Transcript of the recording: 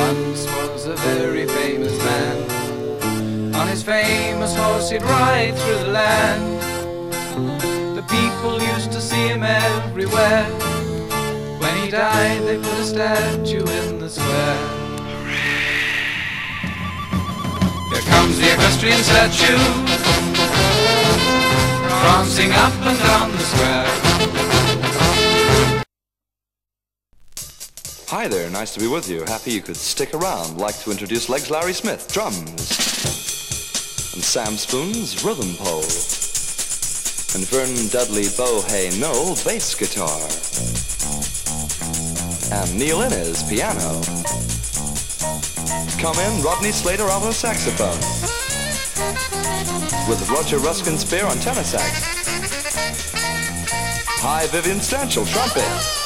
once was a very famous man. On his famous horse he'd ride through the land. The people used to see him everywhere. When he died they put a statue in the square. Here comes the equestrian statue, prancing up and down the square. Hi there, nice to be with you. Happy you could stick around. Like to introduce Legs Larry Smith, drums. And Sam Spoon's rhythm pole. And Vern Dudley Bohay Knoll, bass guitar. And Neil Innes, piano. Come in, Rodney Slater, alto saxophone. With Roger Ruskin Spear on tenor sax. Hi, Vivian Stanchel, trumpet.